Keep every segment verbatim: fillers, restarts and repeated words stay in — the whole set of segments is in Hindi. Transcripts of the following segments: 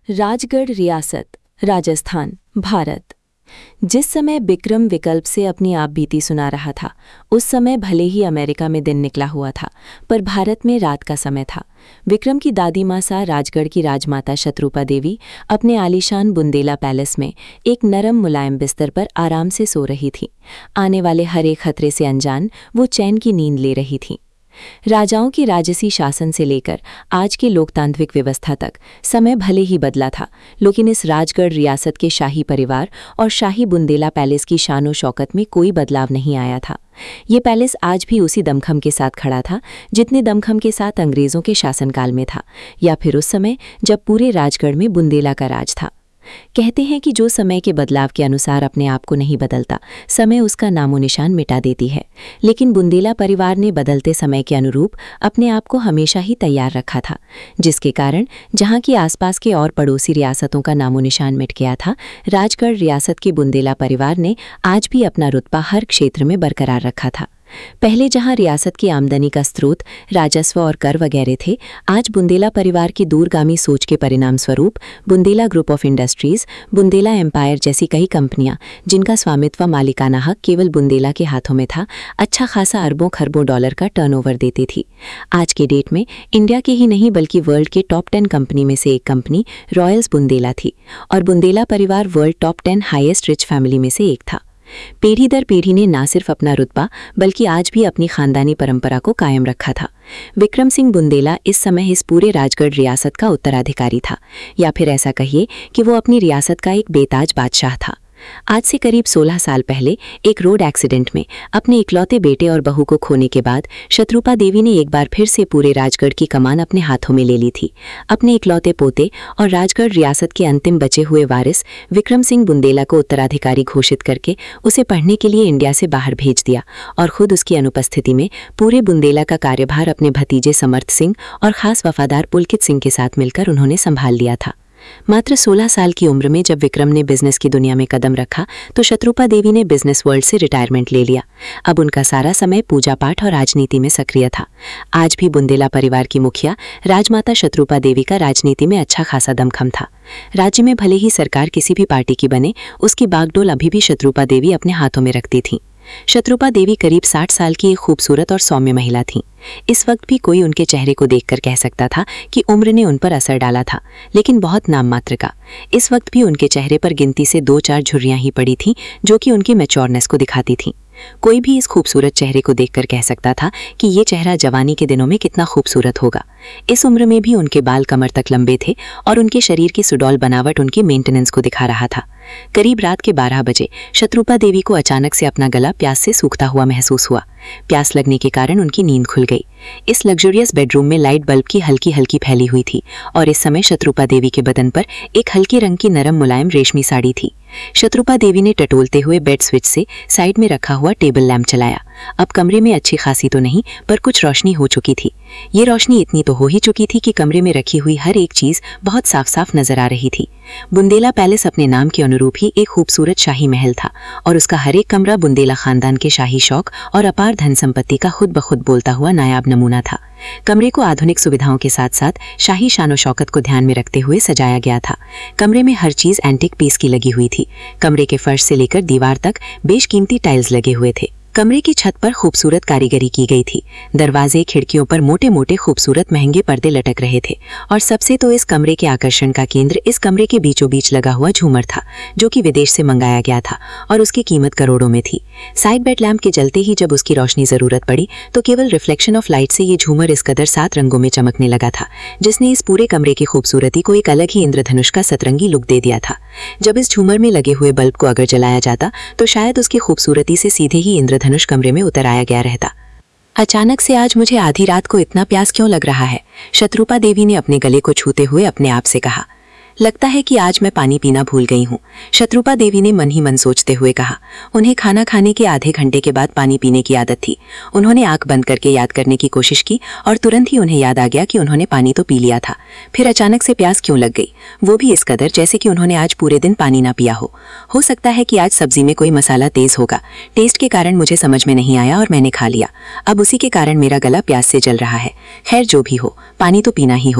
राजगढ़ रियासत, राजस्थान, भारत। जिस समय विक्रम विकल्प से अपनी आप बीती सुना रहा था, उस समय भले ही अमेरिका में दिन निकला हुआ था, पर भारत में रात का समय था। विक्रम की दादी माँ सा राजगढ़ की राजमाता शत्रुपा देवी अपने आलीशान बुंदेला पैलेस में एक नरम मुलायम बिस्तर पर आराम से सो रही थी। आने वाले हर एक खतरे से अनजान वो चैन की नींद ले रही थी। राजाओं की राजसी शासन से लेकर आज के लोकतांत्रिक व्यवस्था तक समय भले ही बदला था, लेकिन इस राजगढ़ रियासत के शाही परिवार और शाही बुंदेला पैलेस की शानो शौकत में कोई बदलाव नहीं आया था। ये पैलेस आज भी उसी दमखम के साथ खड़ा था जितने दमखम के साथ अंग्रेज़ों के शासनकाल में था, या फिर उस समय जब पूरे राजगढ़ में बुंदेला का राज था। कहते हैं कि जो समय के बदलाव के अनुसार अपने आप को नहीं बदलता, समय उसका नामो निशान मिटा देती है। लेकिन बुंदेला परिवार ने बदलते समय के अनुरूप अपने आप को हमेशा ही तैयार रखा था, जिसके कारण जहां की आसपास के और पड़ोसी रियासतों का नामो निशान मिट गया था, राजगढ़ रियासत के बुंदेला परिवार ने आज भी अपना रुतबा हर क्षेत्र में बरकरार रखा था। पहले जहां रियासत की आमदनी का स्रोत राजस्व और कर वगैरह थे, आज बुंदेला परिवार की दूरगामी सोच के परिणाम स्वरूप Bundela group of industries, Bundela empire जैसी कई कंपनियां, जिनका स्वामित्व मालिकाना हक केवल बुंदेला के हाथों में था, अच्छा खासा अरबों खरबों डॉलर का टर्नओवर देती थी। आज के डेट में इंडिया के ही नहीं बल्कि वर्ल्ड के टॉप टेन कंपनी में से एक कंपनी रॉयल्स बुंदेला थी, और बुंदेला परिवार world top ten highest rich family में से एक था। पीढ़ी दर पीढ़ी ने न सिर्फ अपना रुतबा बल्कि आज भी अपनी खानदानी परंपरा को कायम रखा था। विक्रम सिंह बुंदेला इस समय इस पूरे राजगढ़ रियासत का उत्तराधिकारी था, या फिर ऐसा कहिए कि वो अपनी रियासत का एक बेताज बादशाह था। आज से करीब सोलह साल पहले एक रोड एक्सीडेंट में अपने इकलौते बेटे और बहू को खोने के बाद शत्रुपा देवी ने एक बार फिर से पूरे राजगढ़ की कमान अपने हाथों में ले ली थी। अपने इकलौते पोते और राजगढ़ रियासत के अंतिम बचे हुए वारिस विक्रम सिंह बुंदेला को उत्तराधिकारी घोषित करके उसे पढ़ने के लिए इंडिया से बाहर भेज दिया, और खुद उसकी अनुपस्थिति में पूरे बुंदेला का कार्यभार अपने भतीजे समर्थ सिंह और खास वफादार पुलकित सिंह के साथ मिलकर उन्होंने संभाल लिया था। मात्र सोलह साल की उम्र में जब विक्रम ने बिजनेस की दुनिया में कदम रखा तो शत्रुपा देवी ने बिजनेस वर्ल्ड से रिटायरमेंट ले लिया। अब उनका सारा समय पूजा पाठ और राजनीति में सक्रिय था। आज भी बुंदेला परिवार की मुखिया राजमाता शत्रुपा देवी का राजनीति में अच्छा खासा दमखम था। राज्य में भले ही सरकार किसी भी पार्टी की बने, उसकी बागडोर अभी भी शत्रुपा देवी अपने हाथों में रखती थीं। शत्रुपा देवी करीब साठ साल की एक खूबसूरत और सौम्य महिला थीं। इस वक्त भी कोई उनके चेहरे को देखकर कह सकता था कि उम्र ने उन पर असर डाला था, लेकिन बहुत नाम मात्र का। इस वक्त भी उनके चेहरे पर गिनती से दो चार झुर्रियां ही पड़ी थीं, जो कि उनकी मैच्योरनेस को दिखाती थीं। कोई भी इस खूबसूरत चेहरे को देखकर कह सकता था कि ये चेहरा जवानी के दिनों में कितना खूबसूरत होगा। इस उम्र में भी उनके बाल कमर तक लंबे थे और उनके शरीर की सुडौल बनावट उनकी मेंटेनेंस को दिखा रहा था। करीब रात के बारह बजे शत्रुपा देवी को अचानक से अपना गला प्यास से सूखता हुआ महसूस हुआ। प्यास लगने के कारण उनकी नींद खुल गई। इस लग्जरियस बेडरूम में लाइट बल्ब की हल्की हल्की फैली हुई थी, और इस समय शत्रुपा देवी के बदन पर एक हल्के रंग की नरम मुलायम रेशमी साड़ी थी। शत्रुपा देवी ने टटोलते हुए बेड स्विच से साइड में रखा हुआ टेबल लैंप चलाया। अब कमरे में अच्छी खासी तो नहीं, पर कुछ रोशनी हो चुकी थी। ये रोशनी इतनी तो हो ही चुकी थी कि कमरे में रखी हुई हर एक चीज बहुत साफ साफ नजर आ रही थी। बुंदेला पैलेस अपने नाम के अनुरूप ही एक खूबसूरत शाही महल था, और उसका हर एक कमरा बुंदेला खानदान के शाही शौक और अपार धन संपत्ति का खुद ब खुद बोलता हुआ नायाब नमूना था। कमरे को आधुनिक सुविधाओं के साथ साथ शाही शानो शौकत को ध्यान में रखते हुए सजाया गया था। कमरे में हर चीज एंटिक पीस की लगी हुई थी। कमरे के फर्श से लेकर दीवार तक बेशकीमती टाइल्स लगे हुए थे। कमरे की छत पर खूबसूरत कारीगरी की गई थी। दरवाजे खिड़कियों पर मोटे मोटे खूबसूरत महंगे पर्दे लटक रहे थे, और सबसे तो इस कमरे के आकर्षण का केंद्र इस कमरे के बीचों बीच लगा हुआ झूमर था, जो कि विदेश से मंगाया गया था और उसकी कीमत करोड़ों में थी। साइड बेड लैंप के जलते ही जब उसकी रोशनी जरूरत पड़ी तो केवल रिफ्लेक्शन ऑफ लाइट से ये झूमर इस कदर सात रंगों में चमकने लगा था, जिसने इस पूरे कमरे की खूबसूरती को एक अलग ही इंद्रधनुष का सतरंगी लुक दे दिया था। जब इस झूमर में लगे हुए बल्ब को अगर जलाया जाता तो शायद उसकी खूबसूरती से सीधे ही इंद्रधनुष कमरे में उतर आया गया रहता। अचानक से आज मुझे आधी रात को इतना प्यास क्यों लग रहा है? शत्रुपा देवी ने अपने गले को छूते हुए अपने आप से कहा। लगता है कि आज मैं पानी पीना भूल गई हूँ, शत्रुपा देवी ने मन ही मन सोचते हुए कहा। उन्हें खाना खाने के आधे घंटे के बाद पानी पीने की आदत थी। उन्होंने आंख बंद करके याद करने की कोशिश की, और तुरंत ही उन्हें याद आ गया कि उन्होंने पानी तो पी लिया था। फिर अचानक से प्यास क्यों लग गई, वो भी इस कदर जैसे कि उन्होंने आज पूरे दिन पानी ना पिया हो। हो सकता है कि आज सब्जी में कोई मसाला तेज होगा। टेस्ट के कारण मुझे समझ में नहीं आया और मैंने खा लिया। अब उसी के कारण मेरा गला प्यास से जल रहा है। खैर जो भी हो, पानी तो पीना ही होगा।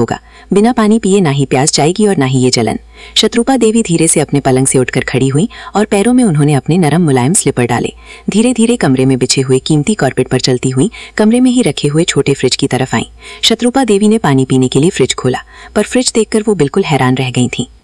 बिना पानी पिए ना ही प्यास जाएगी और ना ही ये जलन। शत्रुपा देवी धीरे से अपने पलंग से उठकर खड़ी हुई और पैरों में उन्होंने अपने नरम मुलायम स्लीपर डाले। धीरे धीरे कमरे में बिछे हुए कीमती कारपेट पर चलती हुई कमरे में ही रखे हुए छोटे फ्रिज की तरफ आईं। शत्रुपा देवी ने पानी पीने के लिए फ्रिज खोला, पर फ्रिज देखकर वो बिल्कुल हैरान रह गई थीं।